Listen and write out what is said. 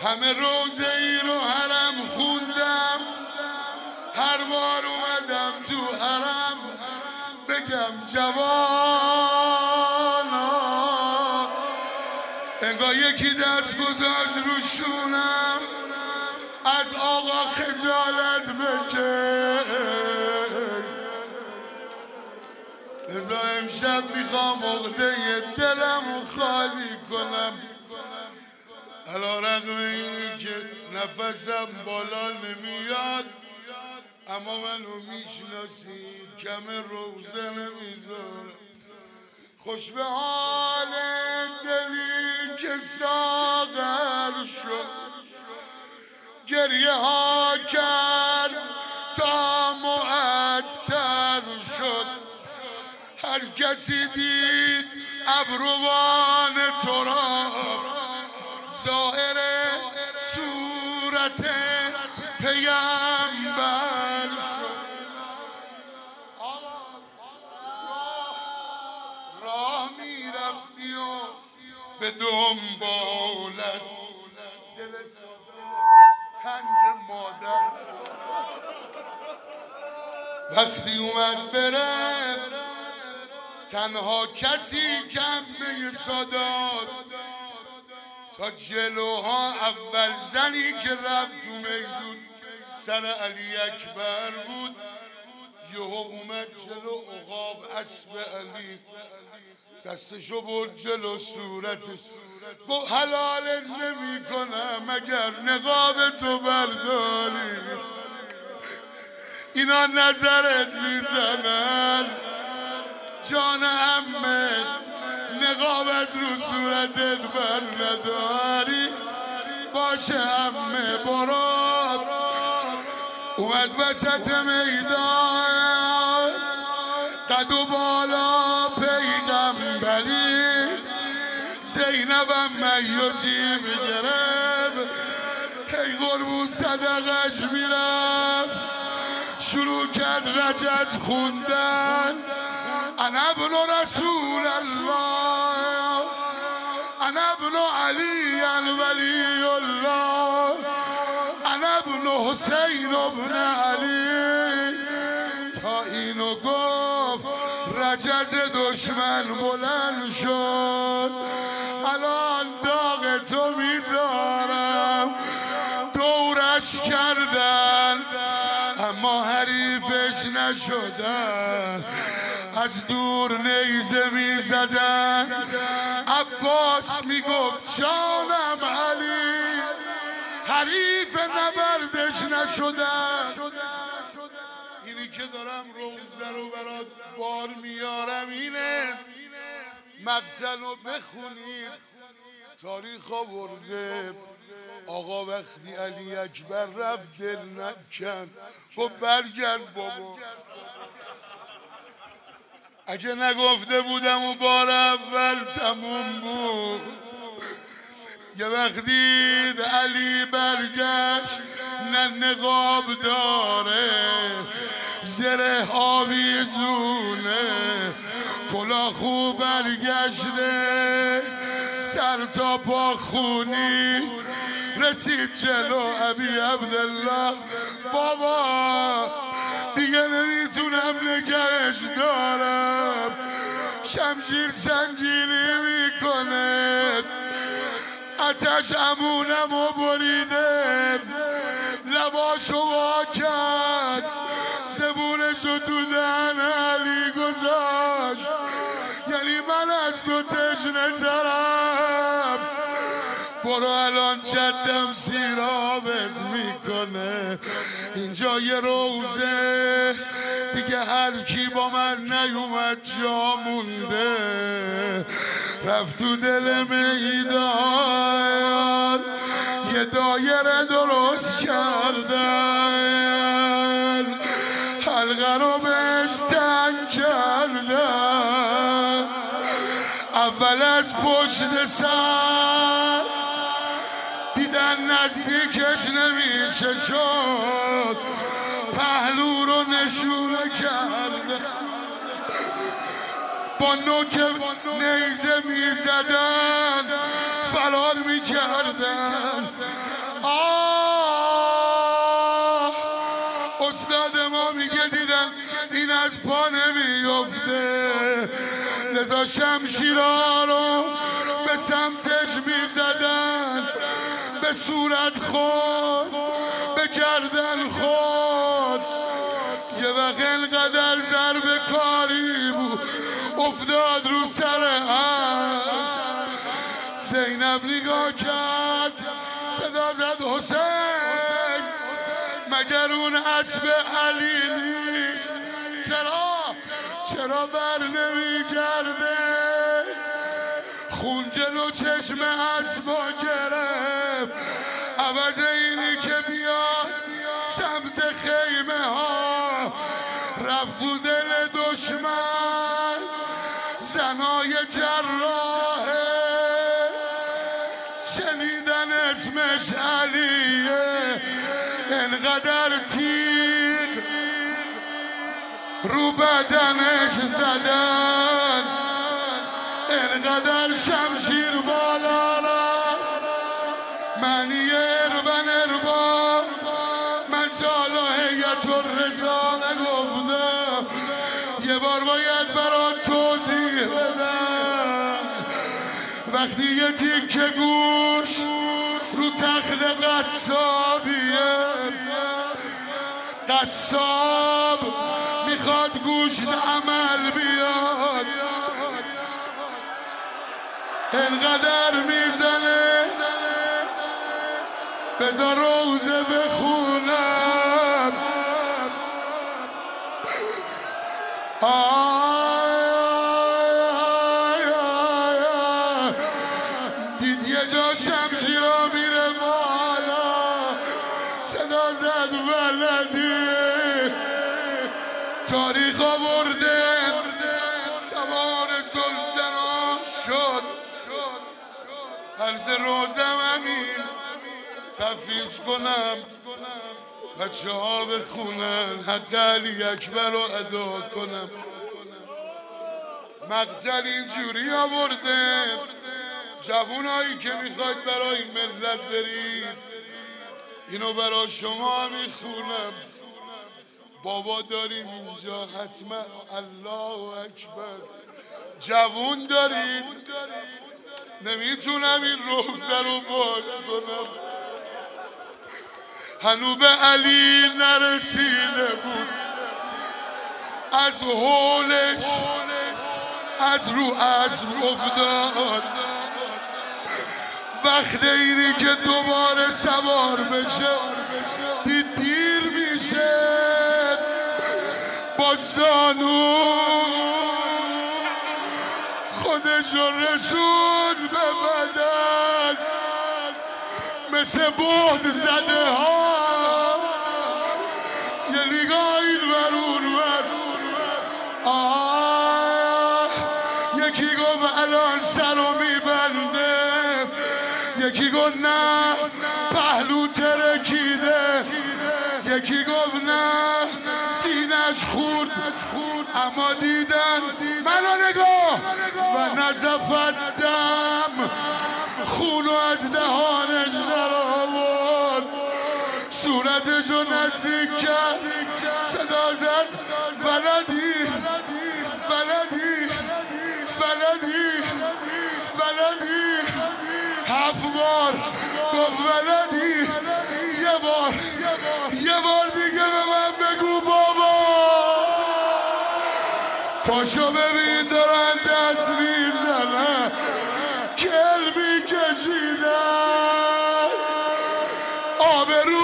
همه روزه ای رو حرم خوندم، هر بار اومدم تو حرم بگم جوانا، انگار یکی دست گذاشت رو شونم از آقا خجالت بکش. لذا امشب میخوام عقده دلمو خالی کنم، علی رغم اینی که نفسم بالا نمیاد اما منو میشناسید کم روزه نمیذارم. خوش به حال دلی که ساغر شد، گریه ها کرد تا معطر شد. هر کسی دید ابروان تو را، ظاهر صورت پیغمبر شد. راه میرفتی و به دنبالت دل تنگ مادر شد. وقتی اومد بره تنها کسی کمه سادات، تا جلوها اول زنی که رفت تو میدون سر علی اکبر بود. یهو اومد جلو عقاب اسب علی، دستشو برد جلو صورتش، گفت حلال نمی کنم اگر نقاب تو برداری. اینا نظرت میزنن جان عمه، نقاب از رو صورتت بر نداری. باشه عمه برو. اومد وسط میدان قد و بالا پیغمبری، زینبم میازی میگرفت، هی قربون صدقش میرفت. شروع کرد رجز خوندن، انا ابن رسول الله، انا ابن علی ولی الله، انا ابن حسین ابن علی. تا اینو گفت رجز دشمن بلند شد. الان داغ تو میذارم. دورش کردن اما حریفش نشدن، از دور نیزه میزدن. عباس میگفت جانم علی، حریف نبردش نشدن. اینی که دارم روزه رو برات بار میارم اینه، مقتل رو بخونید. تاریخ آورده آقا وقتی علی اکبر رفت دل نکن، خب برگرد بابا. اگه نگفته بودم و بار اول تموم بود. یه وقت دید علی برگشت نه نقاب داره، زره آویزونه، کلاه خوب برگشته، سر تا پا خونی. رسید جلو ابی عبدالله، بابا دیگه نمیتونم نگهش دارم، شمشیر سنگینی میکنه، آتش امونمو بریده، لباشو وا کرد، زبونشو تو دهن علی گذاشت. یعنی من از تو تشنه ترم، برو الان جدم سیرابت میکنه. اینجا یه روزه دیگه هر کی با من نیومد جا مونده. رفت تو دل میدان یه دایره درست کردن، حلقه رو بهش تنگ کردن. اول از پشت سر دیدن نزدیکش نمیشه شد، پهلو رو نشونه کرد. با نوک نیزه میزدن فرار میکردن. استاد ما میگه دیدن این از پا نمیفته، لذا شمشیرها رو به سمتش میزدن، به صورت خود، به گردن خود. یه وقت انقدر ضربه کاری بود افتاد رو سر اسب. زینب نگاه کرد، صدا زد حسین مگر اون اسب علی نیست؟ چرا بر نمیگرده؟ خون جلو چشم اسبا گرفت، عوض اینی که بیاد سمت خیمه ها رفت تو دل دشمن. زنای جراحه شنیدن اسمش علیه، انقدر تیر رو بدنش زدن، انقدر شمشیر بالا رفت. معنی اربا من تالا هیئت الرضا نگفتم، یه بار باید برات توضیح بدم. وقتی یه تیکه گوش رو تخت قصابیه، قصاب میخواد گوشت عمل بیاد، انقدر میزنه بذار روزه بخونم. دید یه جا شمشیرا میره بالا، صدا زد ولدی. تاریخ آورده سوار زلجنا شد، عرض روزم امین تفیض کنم، بچه ها بخونن حق علی اکبر رو ادا کنم. مقتل اینجوری آورده جوونایی که میخواید برای ملت برید، اینو برای شما میخونم. بابا داریم اینجا حتما الله اکبر. جوون دارید، نمیتونم این روزه رو باز کنم، هنو به علی نرسیده بود، از حولش از رو اسب افتاد. وقت اینی که دوباره سوار بشه دید دیر میشه، با زانو خودش رو رسود به بدن، مثل بود زده ها یه نگاه این ورون ور. یکی گفت الان سرو میبنده، یکی گفت نه پهلو ترکیده، یکی گفت نه سینش خورد. اما دیدن منو نگاه و نزفت دم، خونو از دهانش در آورد، صورتشو نزدیک کرد، صدا زد ولدی ولدی ولدی ولدی. 7 بار گفت ولدی، یه بار دیگه به من بگو بابا. پاشو ببین دارن دست میزنن، کل میکشیدن، آبرو